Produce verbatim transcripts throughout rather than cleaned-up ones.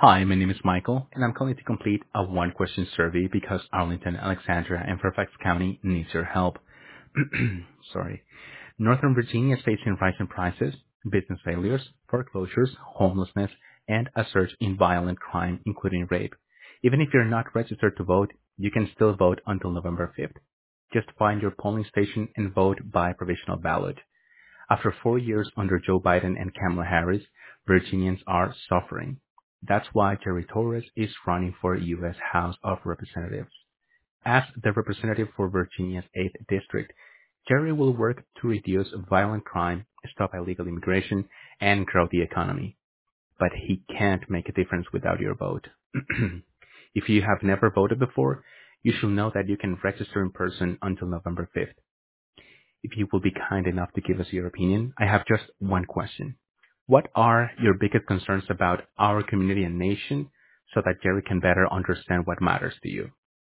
Hi, my name is Michael, and I'm calling to complete a one-question survey because Arlington, Alexandria, and Fairfax County needs your help. Sorry. Northern Virginia is facing rising prices, business failures, foreclosures, homelessness, and a surge in violent crime, including rape. Even if you're not registered to vote, you can still vote until November fifth. Just find your polling station and vote by provisional ballot. After four years under Joe Biden and Kamala Harris, Virginians are suffering. That's why Jerry Torres is running for U S House of Representatives. As the representative for Virginia's eighth District, Jerry will work to reduce violent crime, stop illegal immigration, and grow the economy. But he can't make a difference without your vote. If you have never voted before, you should know that you can register in person until November fifth. If you will be kind enough to give us your opinion, I have just one question. What are your biggest concerns about our community and nation so that Jerry can better understand what matters to you?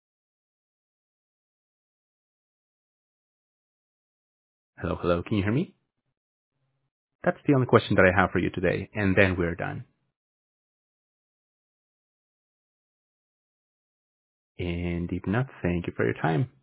Hello, hello, can you hear me? That's the only question that I have for you today, and then we're done. And if not, thank you for your time.